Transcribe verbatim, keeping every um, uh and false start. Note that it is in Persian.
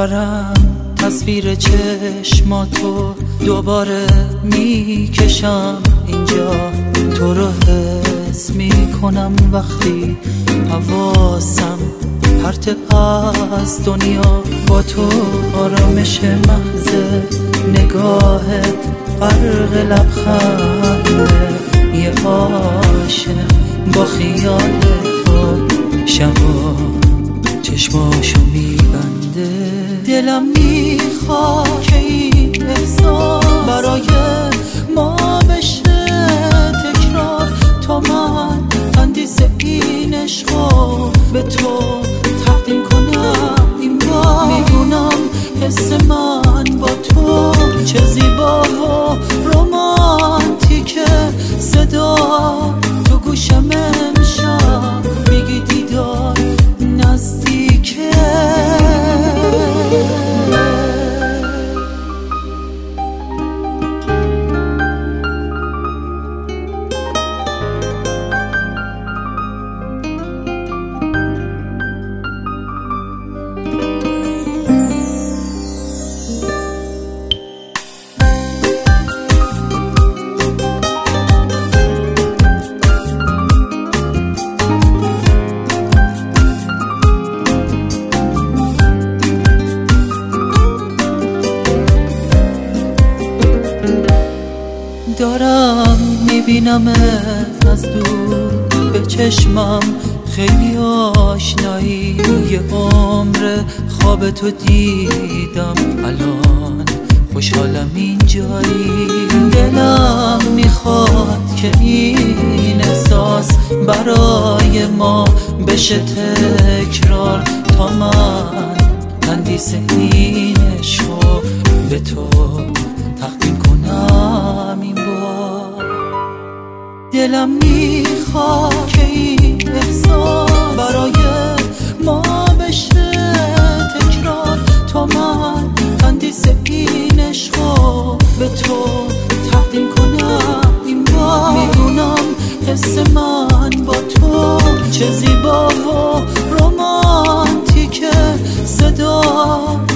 دارم تصویر چشماتو دوباره میکشم اینجا، تو رو حس میکنم وقتی حواسم پرت از دنیا. با تو آرامش محض نگاهت غرق لبخنده، یه عاشق با خیال تو شبا چشماشو میبنده. دلم میخواد که این احساس برای ما بشه تکرار، تا من تندیس این عشقو به تو تقدیم کنم این بار. میدونم حس من با تو چه زیبا و رومانتیکه، صدا تو گوشم امشب میگی دیدار نزدیکه. دارم میبینمت از دور به چشمم، خیلی آشنایی، یه عمر خواب تو دیدم، الان خوشحالم اینجایی. دلم میخواد که این احساس برای ما بشه تکرار، تا من تندیس این عشقو به تو تقدیم کنم این بار. دلم میخواد که این احساس برای ما بشه تکرار، تا من تندیس این عشقو به تو تقدیم کنم این بار. میدونم حس من با تو چه زیبا و رومانتیکه، صدا